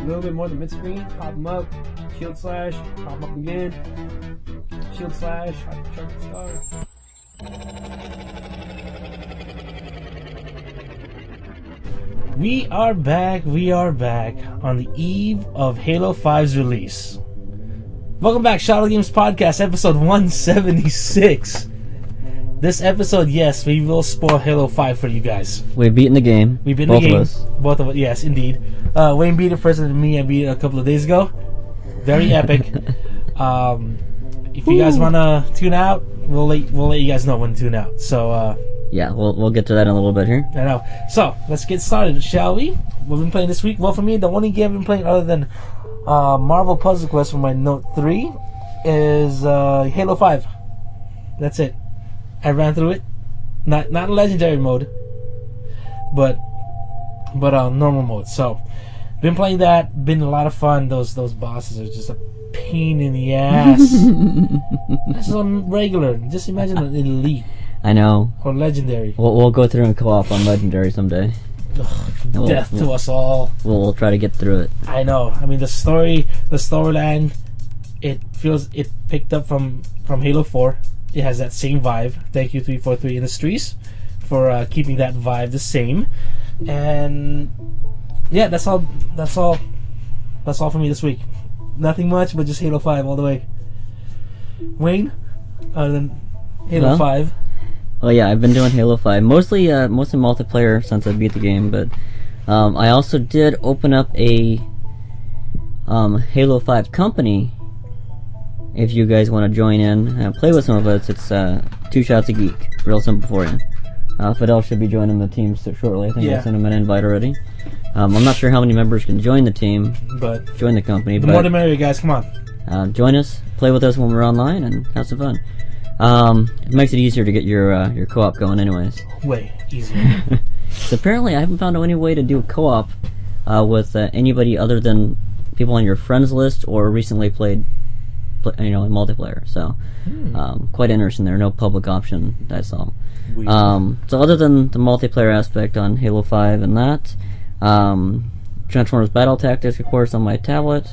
little bit more than mid-screen. Pop them up. Shield slash. Pop them up again. Shield slash. Hypercharge the star. We are back on the eve of Halo 5's release. Welcome back, Shadow Games Podcast, episode 176. This episode, yes, we will spoil Halo 5 for you guys. We've beaten the game. We've beaten both the game. Of us. Both of us, yes, indeed. Wayne beat it first than me. I beat it a couple of days ago. Very epic. If you guys want to tune out, we'll let you guys know when to tune out. So, yeah, we'll get to that in a little bit here. I know. So, let's get started, shall we? What we've been playing this week? Well, for me, the only game I've been playing other than Marvel Puzzle Quest for my Note 3 is Halo 5. That's it. I ran through it. Not in legendary mode, but normal mode. So, been playing that. Been a lot of fun. Those bosses are just a pain in the ass. This is on regular. Just imagine an elite. I know. Or legendary. We'll go through and co-op on legendary someday. Ugh, death to us all. We'll try to get through it. I know. I mean, the storyline, it picked up from Halo 4. It has that same vibe. Thank you 343 Industries for keeping that vibe the same. And yeah, that's all for me this week. Nothing much, but just Halo 5 all the way. Wayne, other than Halo 5. Well, yeah, I've been doing Halo 5. Mostly multiplayer since I beat the game, but I also did open up a Halo 5 company. If you guys want to join in and play with some of us, it's 2 Shots a Geek. Real simple for you. Fidel should be joining the team shortly. I think I sent him an invite already. I'm not sure how many members can join the team, but join the company. The more the merrier, guys. Come on. Join us, play with us when we're online, and have some fun. It makes it easier to get your co-op going anyways. Way easier. So apparently I haven't found any way to do co-op with anybody other than people on your friends list or recently played in multiplayer. So quite interesting there. No public option that I saw. So other than the multiplayer aspect on Halo 5 and that, Transformers Battle Tactics, of course, on my tablet.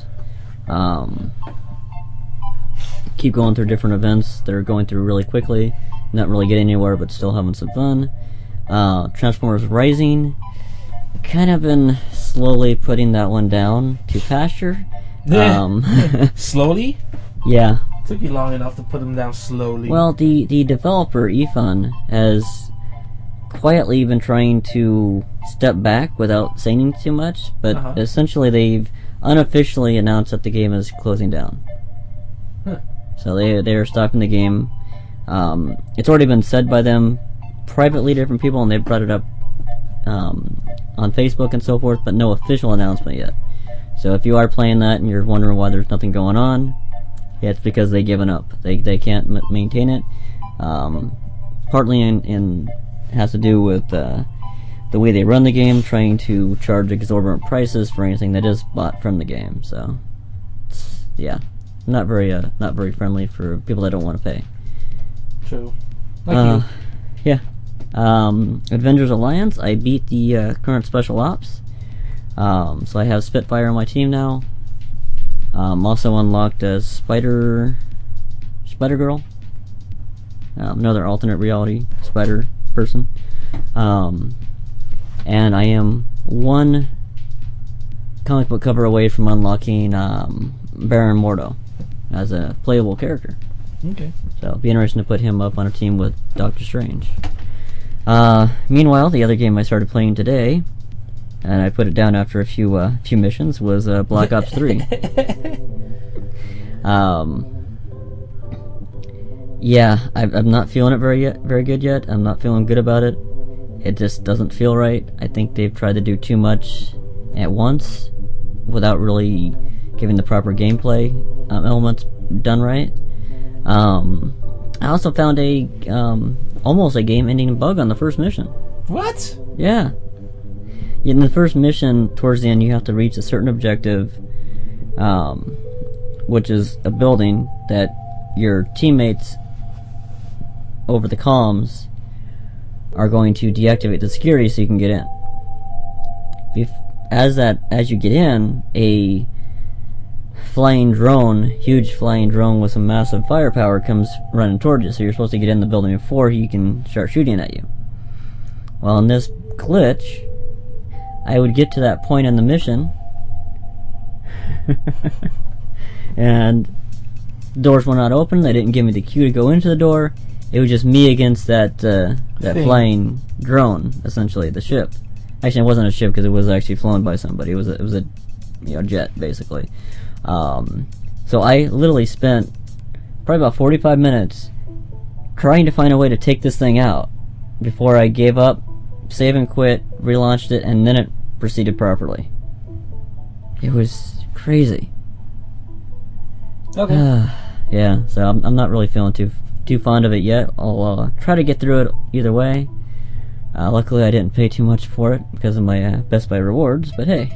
Keep going through different events that are going through really quickly, not really getting anywhere but still having some fun. Transformers Rising, kind of been slowly putting that one down to pasture. Slowly? Yeah. Took you long enough to put them down slowly. Well, the developer, eFun, has quietly been trying to step back without saying too much, but essentially they've unofficially announced that the game is closing down. Huh. So they are stopping the game. It's already been said by them privately to different people, and they've brought it up on Facebook and so forth, but no official announcement yet. So if you are playing that and you're wondering why there's nothing going on, yeah, it's because they've given up. They can't maintain it. Partly in has to do with the way they run the game, trying to charge exorbitant prices for anything that is bought from the game. So, yeah, not very friendly for people that don't want to pay. True. Like you. Yeah. Avengers Alliance. I beat the current special ops. So I have Spitfire on my team now. Also unlocked a Spider Girl. Another alternate reality spider person. And I am one comic book cover away from unlocking Baron Mordo as a playable character. Okay. So it'll be interesting to put him up on a team with Doctor Strange. Meanwhile, the other game I started playing today, and I put it down after a few missions, was Black Ops 3. Yeah, I'm not feeling it very good yet. I'm not feeling good about it. It just doesn't feel right. I think they've tried to do too much at once without really giving the proper gameplay elements done right. I also found almost a game-ending bug on the first mission. What? Yeah. In the first mission, towards the end, you have to reach a certain objective, which is a building that your teammates over the comms are going to deactivate the security so you can get in. as you get in, a huge flying drone with some massive firepower comes running towards you. So you're supposed to get in the building before he can start shooting at you. Well, in this glitch, I would get to that point in the mission, and doors were not open. They didn't give me the cue to go into the door. It was just me against that flying drone, essentially, the ship. Actually, it wasn't a ship because it was actually flown by somebody. It was a jet, basically. So I literally spent probably about 45 minutes trying to find a way to take this thing out before I gave up, save and quit, relaunched it, and then it proceeded properly. It was crazy. Okay. Yeah, so I'm not really feeling too fond of it yet. I'll try to get through it either way. Luckily, I didn't pay too much for it because of my Best Buy rewards, but hey.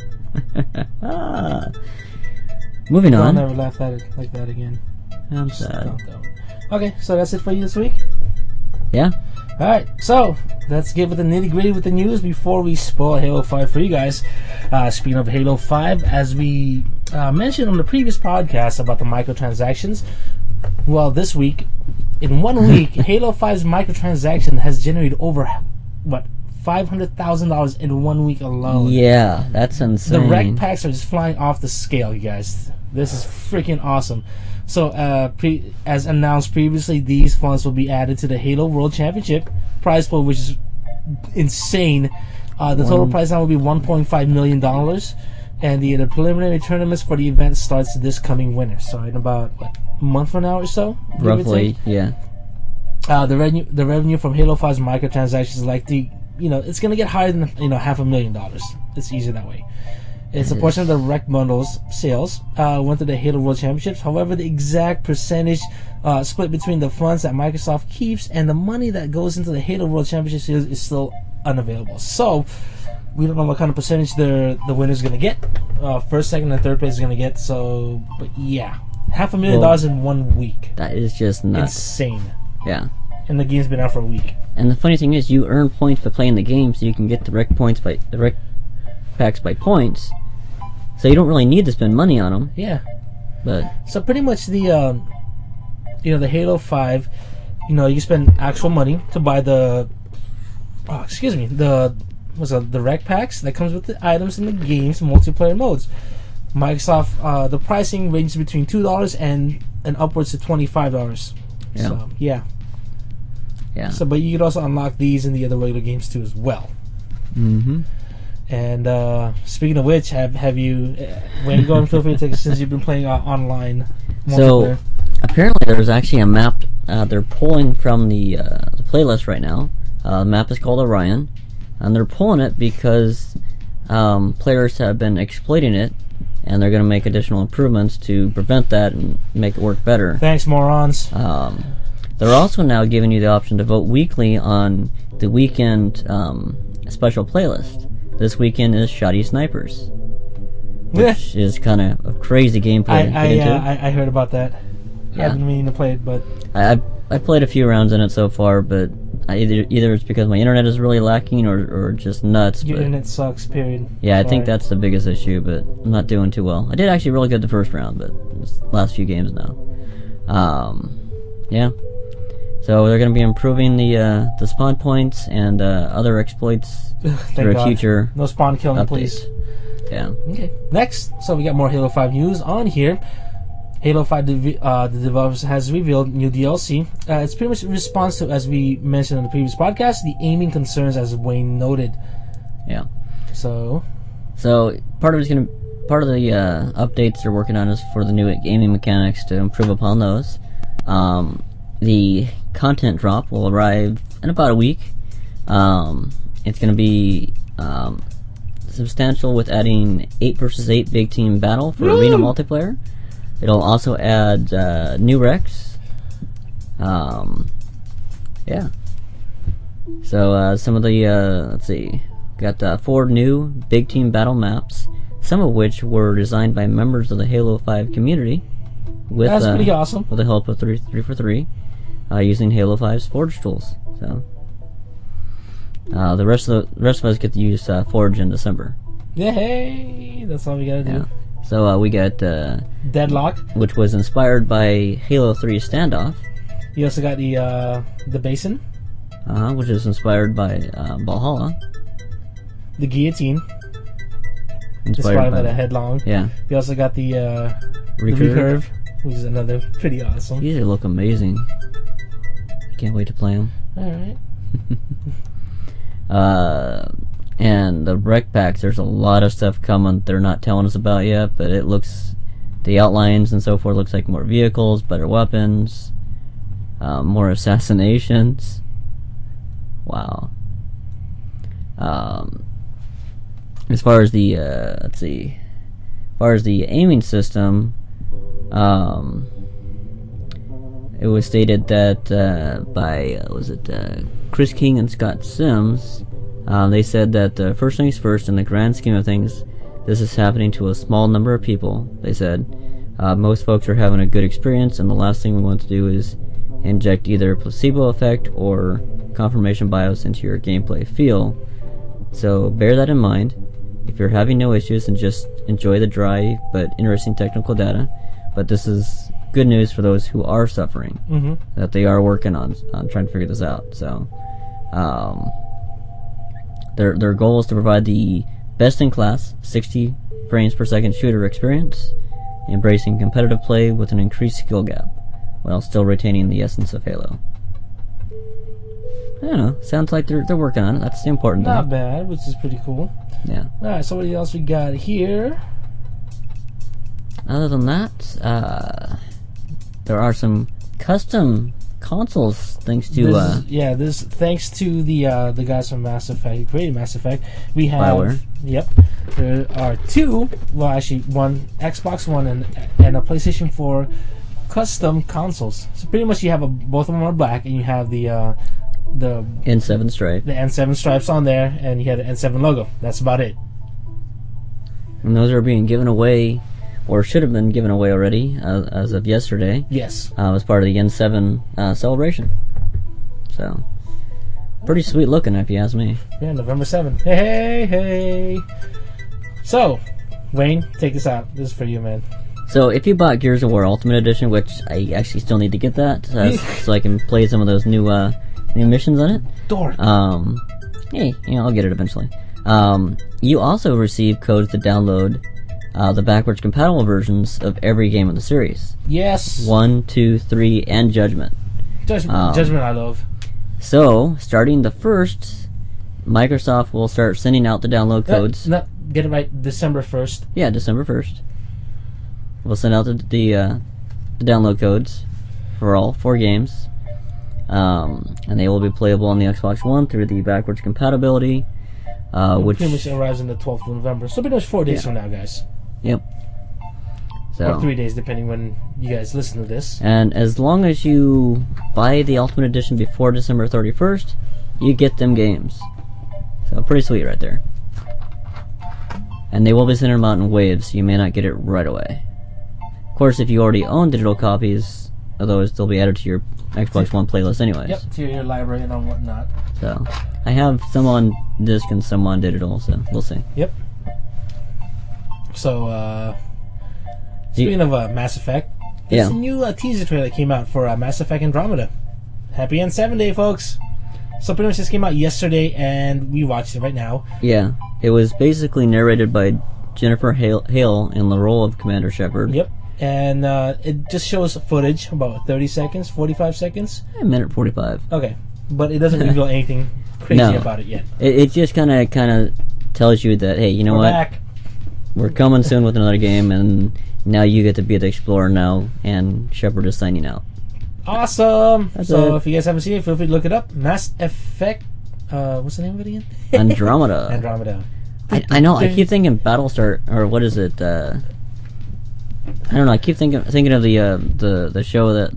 Moving on. I'll never laugh at it like that again. I'm sad. Okay, so that's it for you this week? Yeah. Alright, so let's get with the nitty gritty with the news before we spoil Halo 5 for you guys. Speaking of Halo 5, as we mentioned on the previous podcast about the microtransactions, well, this week, in 1 week, Halo 5's microtransaction has generated over, $500,000 in 1 week alone. Yeah, that's insane. The rec packs are just flying off the scale, you guys. This is freaking awesome. So, as announced previously, these funds will be added to the Halo World Championship prize pool, which is insane. The total prize now will be $1.5 million, and the preliminary tournaments for the event starts this coming winter. So, in about a month from now or so, roughly, yeah. The revenue from Halo 5's microtransactions is likely, it's going to get higher than $500,000. It's easier that way. It's a portion of the rec bundles sales went to the Halo World Championships. However, the exact percentage split between the funds that Microsoft keeps and the money that goes into the Halo World Championship sales is still unavailable. So, we don't know what kind of percentage the winner's going to get. First, second, and third place is going to get. So, but yeah, $500,000 in 1 week. That is just nuts. Insane. Yeah. And the game's been out for a week. And the funny thing is, you earn points by playing the game, so you can get the rec packs by points. So you don't really need to spend money on them. Yeah. But so pretty much the the Halo 5, you can spend actual money to buy the the rec packs that comes with the items in the game's multiplayer modes. Microsoft, the pricing ranges between $2 and upwards to $25. Yeah. So yeah. Yeah. So, but you could also unlock these in the other regular games too as well. Mm-hmm. And speaking of which, have you? When going, feel free to take it since you've been playing online multiplayer. So apparently, there's actually a map. They're pulling from the playlist right now. The map is called Orion, and they're pulling it because players have been exploiting it, and they're going to make additional improvements to prevent that and make it work better. Thanks, morons. They're also now giving you the option to vote weekly on the weekend special playlist. This weekend is Shoddy Snipers, which is kind of a crazy gameplay. I heard about that. Yeah. I've been meaning to play it, but I played a few rounds in it so far, but either it's because my internet is really lacking or just nuts. Your internet sucks. Period. Yeah, I think that's the biggest issue, but I'm not doing too well. I did actually really good the first round, but it's the last few games now. Yeah. So they're going to be improving the spawn points and other exploits through a future no spawn killing, update. please. Yeah. Okay. Next, so we got more Halo 5 news on here. Halo 5, the developers has revealed new DLC. It's pretty much in response to, as we mentioned in the previous podcast, the aiming concerns, as Wayne noted. Yeah. So part of the updates they're working on is for the new aiming mechanics to improve upon those. The content drop will arrive in about a week. It's going to be substantial with adding 8 versus 8 big team battle for arena multiplayer. It'll also add new Rex. Yeah. So some of the let's see, got 4 new big team battle maps, some of which were designed by members of the Halo 5 community. That's pretty awesome. With the help of 343, using Halo 5's Forge tools. So the rest of us get to use Forge in December. Yay! That's all we gotta do. Yeah. So we got Deadlock. which was inspired by Halo 3 Standoff, You also got the Basin, which is inspired by Valhalla, the Guillotine, inspired by the Headlong. Yeah, You also got the Recurve. Recurve, which is another pretty awesome. These look amazing. Can't wait to play them. Alright. And the rec packs, there's a lot of stuff coming they're not telling us about yet, but it looks, the outlines and so forth looks like more vehicles, better weapons, more assassinations. Wow. As far as the let's see, as far as the aiming system, it was stated that by Chris King and Scott Sims, they said that first things first, in the grand scheme of things, this is happening to a small number of people. They said most folks are having a good experience, and the last thing we want to do is inject either a placebo effect or confirmation bias into your gameplay feel. So bear that in mind. If you're having no issues, and just enjoy the dry but interesting technical data. But this is good news for those who are suffering, that they are working on trying to figure this out. So their goal is to provide the best-in-class 60 frames per second shooter experience, embracing competitive play with an increased skill gap, while still retaining the essence of Halo. I don't know. Sounds like they're working on it. That's the important thing. Not bad, which is pretty cool. Yeah. Alright, so what else we got here? Other than that, there are some custom consoles thanks to this thanks to the guys from Mass Effect who created Mass Effect. We have BioWare. Yep. There are two, well actually one Xbox One and a PlayStation 4 custom consoles. So pretty much you have both of them are black, and you have the N7 stripe. the N7 stripes on there, and you have the N7 logo. That's about it. And those are being given away, or should have been given away already, as of yesterday. Yes. As part of the N7 celebration. So, pretty sweet looking, if you ask me. Yeah, November 7th. Hey. So, Wayne, take this out. This is for you, man. So, if you bought Gears of War Ultimate Edition, which I actually still need to get that, so I can play some of those new missions on it. Dork. Hey, I'll get it eventually. You also receive codes to download the backwards compatible versions of every game in the series. Yes. 1, 2, 3, and Judgment. Judgment I love. So, starting the 1st, Microsoft will start sending out the download codes. Get it right, December 1st. Yeah, December 1st. We'll send out the download codes for all 4 games. And they will be playable on the Xbox One through the backwards compatibility. Which pretty much arrives on the 12th of November. So pretty much 4 days from now, guys. Yep. So, or 3 days, depending when you guys listen to this. And as long as you buy the Ultimate Edition before December 31st, you get them games. So pretty sweet right there. And they will be sending them out in waves, so you may not get it right away. Of course, if you already own digital copies of those, they'll be added to your Xbox One playlist anyways. Yep, to your library and on whatnot. So, I have some on disc and some on digital, so we'll see. Yep. So, speaking of Mass Effect, there's a new teaser trailer that came out for Mass Effect Andromeda. Happy N7 Day, folks! So pretty much this came out yesterday, and we watched it right now. Yeah, it was basically narrated by Jennifer Hale in the role of Commander Shepard. Yep. And it just shows footage, about 30 seconds, 45 seconds. A minute 45. Okay, but it doesn't reveal anything crazy about it yet. It just kind of tells you that, hey, you know We're what? back. We're coming soon with another game, and now you get to be the explorer now, and Shepard is signing out. Awesome! So it. if you guys haven't seen it, feel free to look it up. Mass Effect, what's the name of it again? Andromeda. Andromeda. I know, I keep thinking Battlestar, or what is it, I don't know, I keep thinking of the show that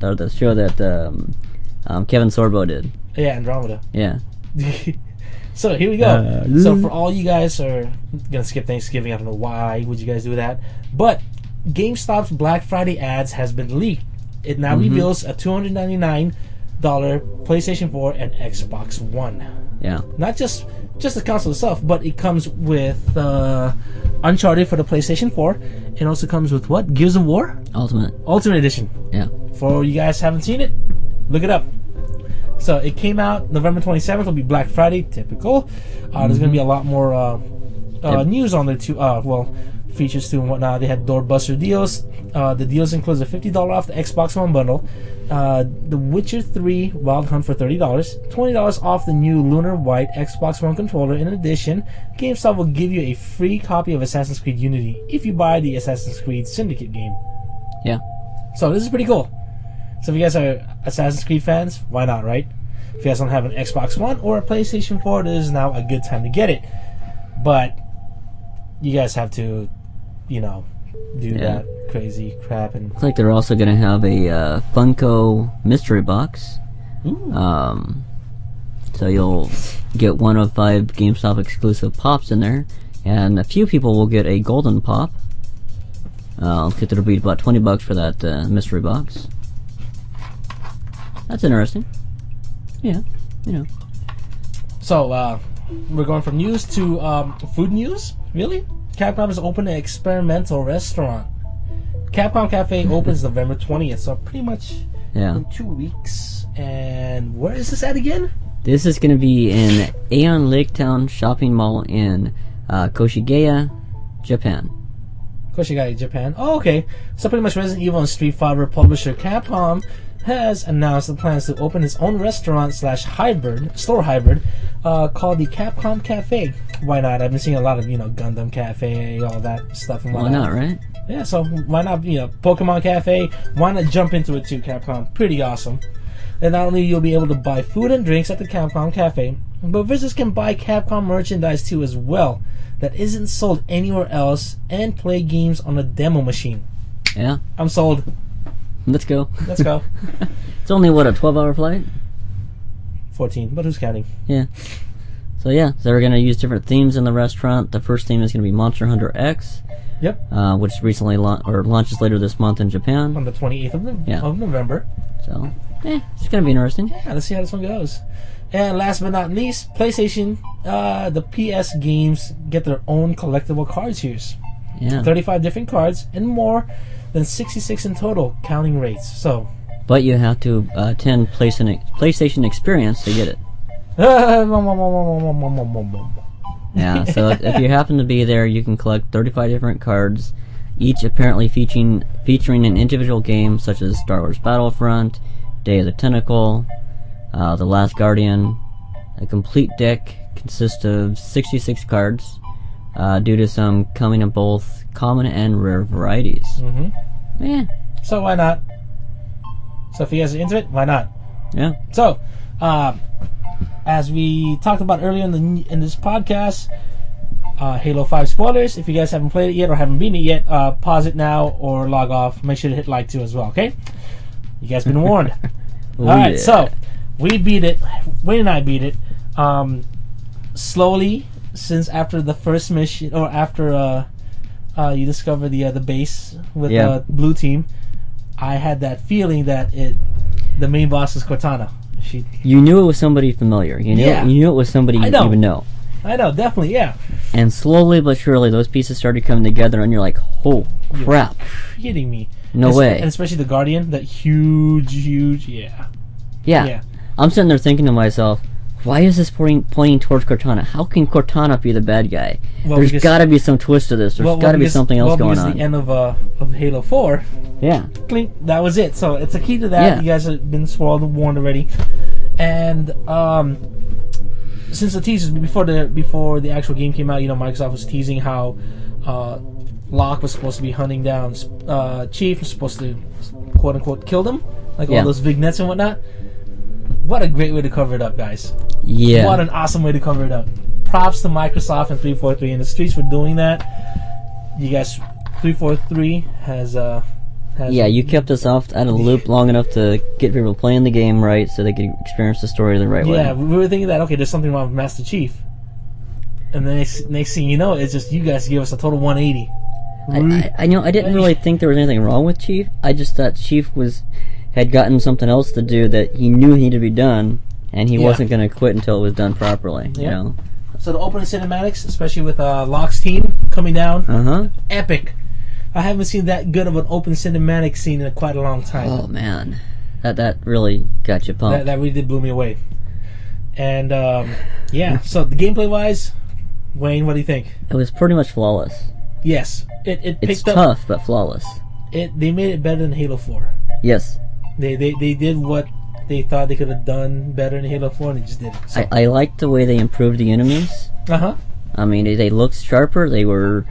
Kevin Sorbo did. Yeah, Andromeda. Yeah. So here we go. So for all you guys are gonna skip Thanksgiving, I don't know why would you guys do that, but GameStop's Black Friday ads has been leaked. It now reveals a $299 PlayStation 4 and Xbox One. Yeah. Not just just the console itself, but it comes with Uncharted for the PlayStation 4. It also comes with what? Gears of War? Ultimate Edition. Yeah. For you guys haven't seen it, look it up. So it came out November 27th. Will be Black Friday, typical. There's going to be a lot more news on there too. Features too and whatnot. They had doorbuster deals. The deals includes a $50 off the Xbox One bundle, The Witcher 3 Wild Hunt for $30, $20 off the new Lunar White Xbox One controller. In addition, GameStop will give you a free copy of Assassin's Creed Unity if you buy the Assassin's Creed Syndicate game. Yeah. So this is pretty cool. So if you guys are Assassin's Creed fans, why not, right? If you guys don't have an Xbox One or a PlayStation 4, this is now a good time to get it. But you guys have to, do that crazy crap. And looks like they're also going to have a Funko mystery box. Ooh. So you'll get 1 of 5 GameStop exclusive pops in there, and a few people will get a golden pop. I think it'll be about $20 for that mystery box. That's interesting. Yeah, So, we're going from news to food news? Really? Capcom has opened an experimental restaurant. Capcom Cafe opens November 20th, so pretty much in 2 weeks. And where is this at again? This is going to be in Aeon Laketown Shopping Mall in Koshigaya, Japan. Koshigaya, Japan. Oh, okay. So pretty much Resident Evil and Street Fighter publisher Capcom has announced the plans to open its own restaurant / store hybrid called the Capcom Cafe. Why not? I've been seeing a lot of, Gundam Cafe, all that stuff. And why not, right? Yeah, so why not, Pokemon Cafe? Why not jump into it too, Capcom? Pretty awesome. And not only you'll be able to buy food and drinks at the Capcom Cafe, but visitors can buy Capcom merchandise too as well that isn't sold anywhere else and play games on a demo machine. Yeah. I'm sold. Let's go. Let's go. It's only, what, a 12-hour flight? 14, but who's counting? Yeah. So yeah, they're going to use different themes in the restaurant. The first theme is going to be Monster Hunter X. Yep. Which recently launches later this month in Japan. On the 28th of November. So, it's going to be interesting. Yeah, let's see how this one goes. And last but not least, PlayStation, the PS games get their own collectible card tiers. Yeah. 35 different cards and more than 66 in total, counting rates. So. But you have to attend PlayStation Experience to get it. Yeah, so if you happen to be there, you can collect 35 different cards, each apparently featuring an individual game such as Star Wars Battlefront, Day of the Tentacle, The Last Guardian. A complete deck consists of 66 cards, due to some coming in both common and rare varieties. Mm-hmm. Yeah. So why not? So if you guys are into it, why not? Yeah. So, as we talked about earlier in this podcast, Halo 5 spoilers. If you guys haven't played it yet or haven't beaten it yet, pause it now or log off. Make sure to hit like too as well, okay? You guys been warned. Alright, so we beat it. Wayne and I beat it. Slowly, since after the first mission, or after you discover the base with the blue team, I had that feeling that the main boss is Cortana. You knew it was somebody familiar. You knew it was somebody you even know. I know, definitely, yeah. And slowly but surely, those pieces started coming together, and you're like, "Oh crap!" You're kidding me? No way. And especially the Guardian, that huge, yeah. I'm sitting there thinking to myself, why is this pointing towards Cortana? How can Cortana be the bad guy? Well, there's got to be some twist to this. There's got to be something else going on. The end of Halo 4. Yeah. Clink, that was it. So it's a key to that. Yeah. You guys have been warned already. And since the teasers before the actual game came out, Microsoft was teasing how Locke was supposed to be hunting down Chief, was supposed to quote unquote kill them, like all those vignettes and whatnot. What a great way to cover it up, guys. Yeah. What an awesome way to cover it up. Props to Microsoft and 343 Industries for doing that. You guys, 343 has you kept us off out of the loop long enough to get people playing the game right so they could experience the story the right way. Yeah, we were thinking that, okay, there's something wrong with Master Chief. And the next thing you know, it's just you guys gave us a total 180. I know, I didn't really think there was anything wrong with Chief. I just thought Chief had gotten something else to do that he knew needed to be done, and he wasn't going to quit until it was done properly. You know, So the opening cinematics, especially with Locke's team coming down, epic. I haven't seen that good of an open cinematic scene in quite a long time. Oh man, that really got you pumped. That really did blew me away. And yeah, so the gameplay wise, Wayne, what do you think? It was pretty much flawless. Yes, it It's picked up. tough but flawless. They made it better than Halo 4. Yes. They did what they thought they could have done better in Halo 4, and they just did it. So. I liked the way they improved the enemies. I mean, they looked sharper. They were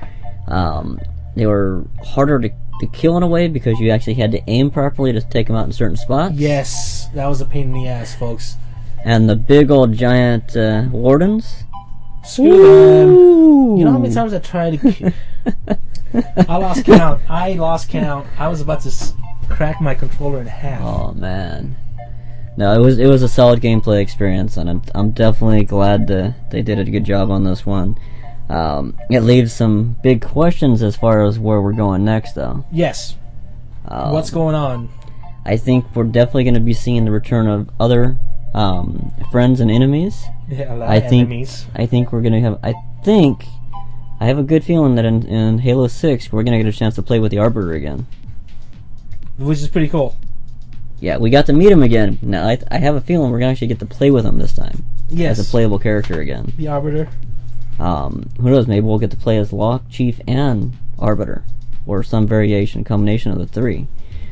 harder to kill in a way because you actually had to aim properly to take them out in certain spots. Yes, that was a pain in the ass, folks. And the big old giant wardens. Screw them. You know how many times I tried to... I lost count. I was about to crack my controller in half. Oh man. No, it was a solid gameplay experience, and I'm definitely glad they did a good job on this one. It leaves some big questions as far as where we're going next, though. Yes. What's going on? I think we're definitely going to be seeing the return of other friends and enemies. Yeah, a lot of enemies. I think we're going to have... I have a good feeling that in Halo 6, we're going to get a chance to play with the Arbiter again. Which is pretty cool. Yeah, we got to meet him again. Now, I have a feeling we're going to actually get to play with him this time. Yes. As a playable character again. The Arbiter. Who knows, maybe we'll get to play as Locke, Chief, and Arbiter. Or some combination of the three.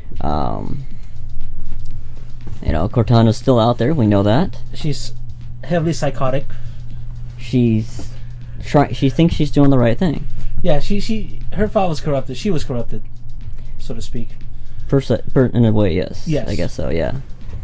Cortana's still out there, we know that. She's heavily psychotic. She thinks she's doing the right thing. Yeah, her file was corrupted. She was corrupted, so to speak. In a way, yes. Yes. I guess so, yeah.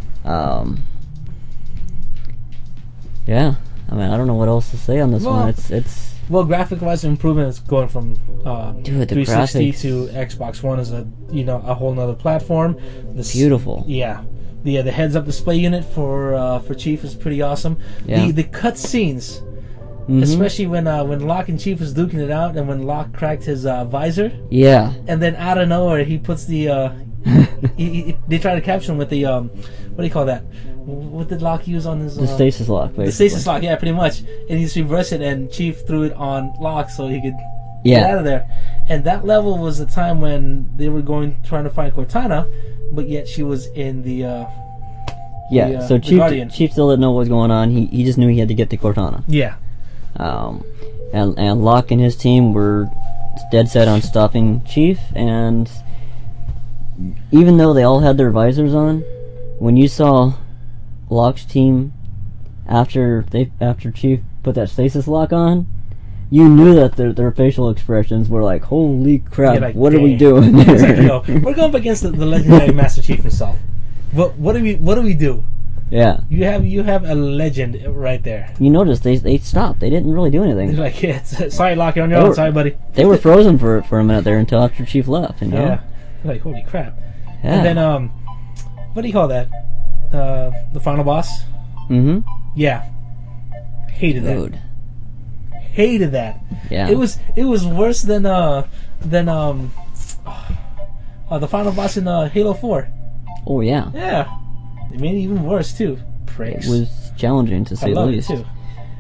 Yeah. I mean, I don't know what else to say on this one. It's well, graphic-wise, improvement is going from dude, 360 to Xbox One is a whole nother platform. Beautiful. Yeah. The heads-up display unit for Chief is pretty awesome. Yeah. The cut scenes, especially when Locke and Chief was duking it out, and when Locke cracked his visor. Yeah. And then out of nowhere, he puts the. They try to capture him with the what do you call that? What did Locke use on his? The stasis lock, basically. The stasis lock, yeah, pretty much. And he just reversed it, and Chief threw it on Locke so he could get out of there. And that level was the time when they were trying to find Cortana, but yet she was in the. So Chief still didn't know what was going on. He just knew he had to get to Cortana. Yeah. And Locke and his team were dead set on stopping Chief, and even though they all had their visors on, when you saw Locke's team after Chief put that stasis lock on, you knew that their facial expressions were like, "Holy crap! Like, what are we doing?" We're going up against the legendary Master Chief himself. What do we do? Yeah. You have a legend right there. You notice they stopped. They didn't really do anything. They're like, yeah, sorry, Locke, you're on your own. Sorry, buddy. They were frozen for a minute there until after Chief left. Yeah. Like, holy crap. Yeah. And then what do you call that? The final boss. Mm-hmm. Yeah. Hated that. Hated that. Yeah. It was worse than the final boss in Halo 4. Oh yeah. Yeah. They made it even worse too. Pricks. It was challenging to say the least. It too.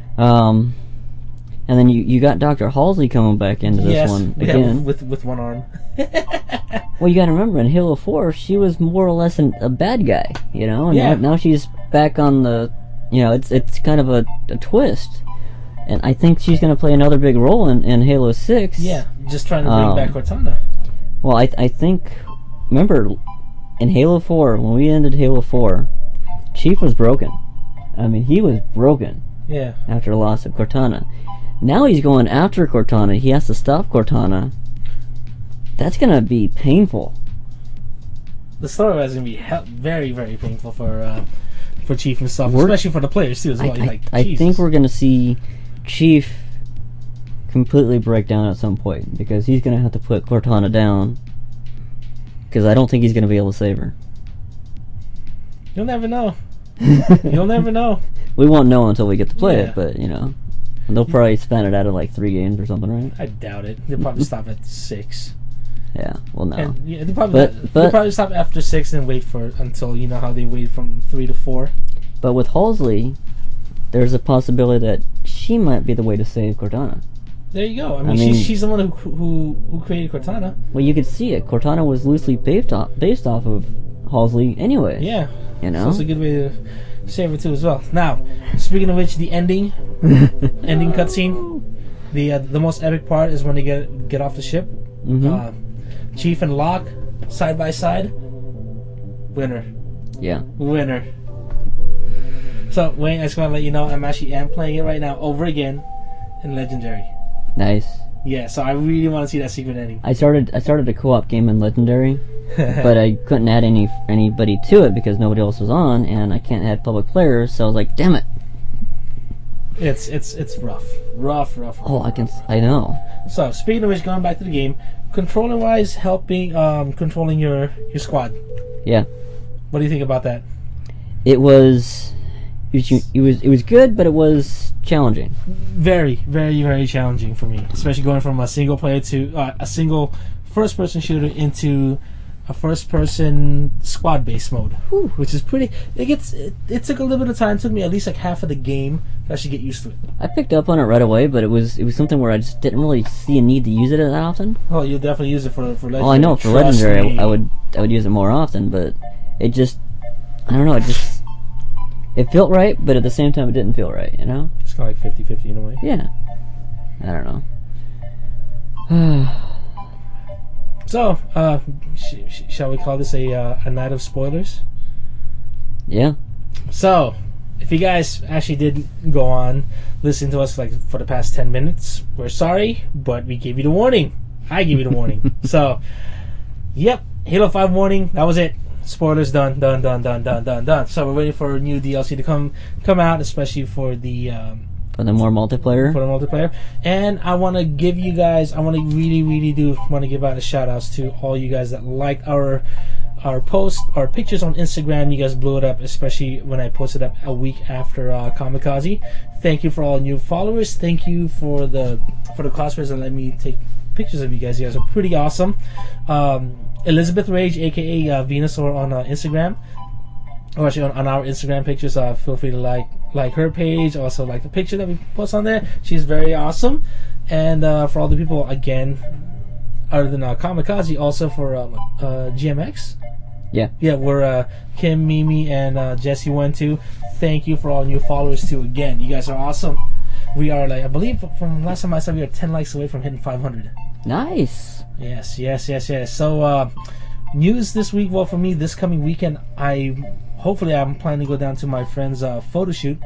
And then you got Dr. Halsey coming back into this one again. with one arm. Well, you got to remember, in Halo 4, she was more or less a bad guy, And now she's back on the, it's kind of a twist. And I think she's going to play another big role in Halo 6. Yeah, just trying to bring back Cortana. Well, I think, remember, in Halo 4, when we ended Halo 4, Chief was broken. I mean, he was broken. Yeah. After the loss of Cortana. Now he's going after Cortana. He has to stop Cortana. That's going to be painful. The story is going to be very, very painful for Chief himself, especially for the players too as well. I think we're going to see Chief completely break down at some point because he's going to have to put Cortana down. Because I don't think he's going to be able to save her. You'll never know. You'll never know. We won't know until we get to play it, but they'll probably span it out of like 3 games or something, right? I doubt it. They'll probably stop at 6. Yeah, well, no. And, they'll probably stop after 6 and wait until how they wait from 3 to 4. But with Halsey, there's a possibility that she might be the way to save Cortana. There you go. I mean, she's the one who created Cortana. Well, you could see it. Cortana was loosely based off of Halsey anyway. Yeah. You know? So it's a good way to save her too as well. Now, speaking of which, the ending cutscene, the most epic part is when they get off the ship. Mm-hmm. Chief and Locke, side by side. Winner. Yeah. Winner. So, Wayne, I just want to let you know I am playing it right now over again in Legendary. Nice. Yeah, so I really want to see that secret ending. I started a co-op game in Legendary, but I couldn't add anybody to it because nobody else was on, and I can't add public players, so I was like, damn it. It's rough. Oh, I know. So, speaking of which, going back to the game, controller-wise, helping controlling your squad. Yeah. What do you think about that? It was good, but it was challenging. Very, very, very challenging for me, especially going from a single player to a single first-person shooter into a first-person squad-based mode, which is pretty. It took a little bit of time. It took me at least like half of the game to actually get used to it. I picked up on it right away, but it was something where I just didn't really see a need to use it that often. Oh, you'll definitely use it for Legendary. Oh, I know for Legendary, I would use it more often, but it just, I don't know, it felt right, but at the same time it didn't feel right, you know? It's kind of like 50-50 in a way. Yeah. I don't know. So, shall we call this a night of spoilers? Yeah. So, if you guys actually did go on listen to us like for the past 10 minutes, we're sorry, but we gave you the warning. I gave you the warning. So, yep, Halo 5 warning, that was it. Spoilers done. So we're waiting for a new DLC to come out, especially for the more multiplayer. For the multiplayer. And I want to give you guys, I want to really do want to give out a shout outs to all you guys that liked our post, our pictures on Instagram. You guys blew it up, especially when I posted up a week after Kamikaze. Thank you for all new followers. Thank you for the cosplayers that let me take pictures of you guys. You guys are pretty awesome. Elizabeth Rage, aka Venusaur on Instagram, or actually on our Instagram pictures. Feel free to like her page. Also like the picture that we post on there. She's very awesome. And for all the people again, other than Kamikaze, also for GMX. Yeah, where Kim, Mimi, and Jesse went to. Thank you for all new followers too. Again, you guys are awesome. We are I believe from last time I saw, we are 10 likes away from hitting 500. Nice. Yes. So, news this week. Well, for me, this coming weekend, I'm planning to go down to my friend's photo shoot.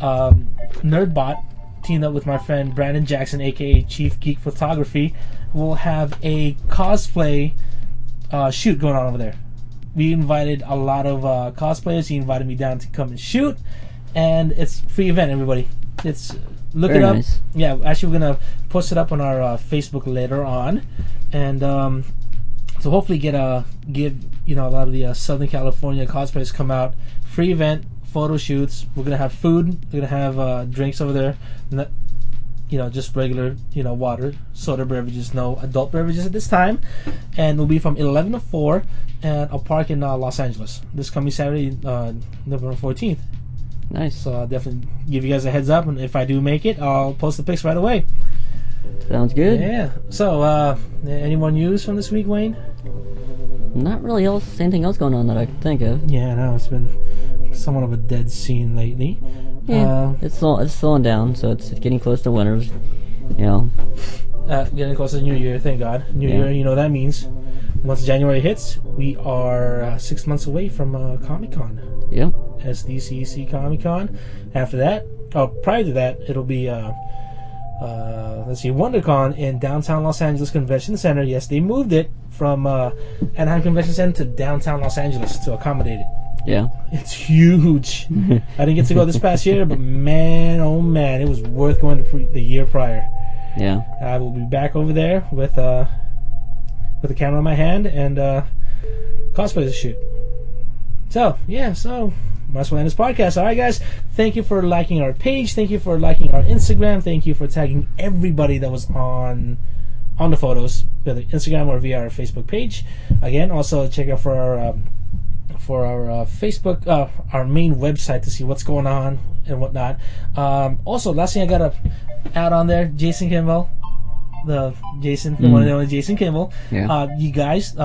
Nerdbot, teamed up with my friend Brandon Jackson, aka Chief Geek Photography, will have a cosplay shoot going on over there. We invited a lot of cosplayers. He invited me down to come and shoot, and it's a free event, everybody. It's look Very it up. Nice. Yeah, actually, we're gonna post it up on our Facebook later on, and so hopefully give a lot of the Southern California cosplayers come out. Free event, photo shoots. We're gonna have food. We're gonna have drinks over there. Not, just regular, water, soda beverages, no adult beverages at this time, and it'll be from 11 to 4, and I'll park in Los Angeles this coming Saturday, November 14th. Nice. So I'll definitely give you guys a heads up, and if I do make it, I'll post the pics right away. Sounds good. Yeah. So, any more news from this week, Wayne? Not really anything else going on that I can think of. Yeah, no, it's been somewhat of a dead scene lately. Yeah, it's slowing down, so it's getting close to winters. Getting close to New Year, thank God. New Year, you know what that means. Once January hits, we are 6 months away from Comic-Con. Yep. SDCC Comic-Con. After that, prior to that, it'll be WonderCon in downtown Los Angeles Convention Center. Yes, they moved it from Anaheim Convention Center to downtown Los Angeles to accommodate it. Yeah. It's huge. I didn't get to go this past year, but man, oh man, it was worth going to the year prior. Yeah. I will be back over there with a camera in my hand and cosplay to shoot. So, yeah, might as well end this podcast. Alright, guys, thank you for liking our page. Thank you for liking our Instagram. Thank you for tagging everybody that was on the photos, whether Instagram or via our Facebook page. Again, also check out for our for our Facebook, our main website to see what's going on and whatnot. Also, last thing I got to add on there, Jason Kimball, the one and only Jason Kimball. Yeah. You guys,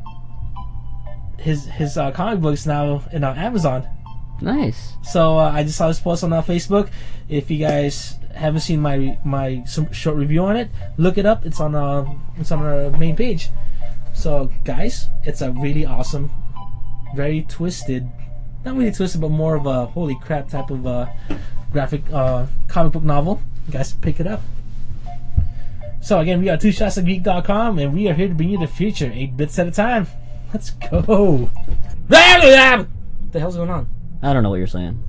his comic books now in Amazon. Nice. So I just saw this post on Facebook. If you guys haven't seen my short review on it, look it up. It's on our main page. So guys, it's a really awesome, very twisted, not really twisted, but more of a holy crap type of graphic comic book novel. You guys pick it up. So again, we are twoshotsofgeek.com, and we are here to bring you the future, 8 bits at a time. Let's go. What the hell's going on? I don't know what you're saying.